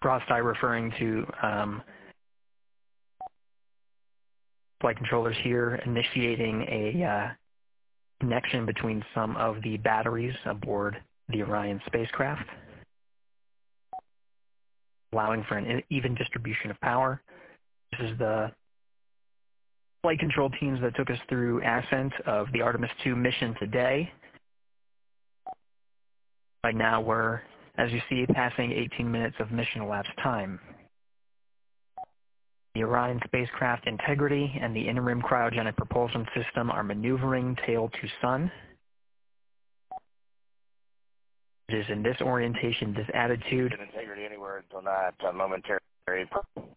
cross-tie referring to flight controllers here initiating a connection between some of the batteries aboard the Orion spacecraft, allowing for an even distribution of power. This is the flight control teams that took us through ascent of the Artemis II mission today. Right now we're, as you see, passing 18 minutes of mission elapsed time. The Orion spacecraft integrity and the interim cryogenic propulsion system are maneuvering tail to sun. It is in this orientation, this attitude. Integrity anywhere until not momentary